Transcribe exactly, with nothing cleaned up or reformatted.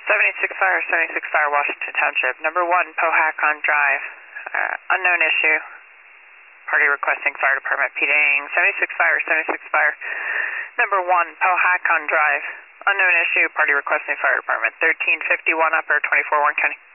seventy-six Fire, seventy-six Fire, Washington Township. Number one, Pohakon Drive. Uh, unknown issue. Party requesting fire department P-ing. seventy-six Fire, seventy-six Fire. Number one, Pohakon Drive. Unknown issue. Party requesting fire department. thirteen fifty-one Upper, twenty-four Warren County.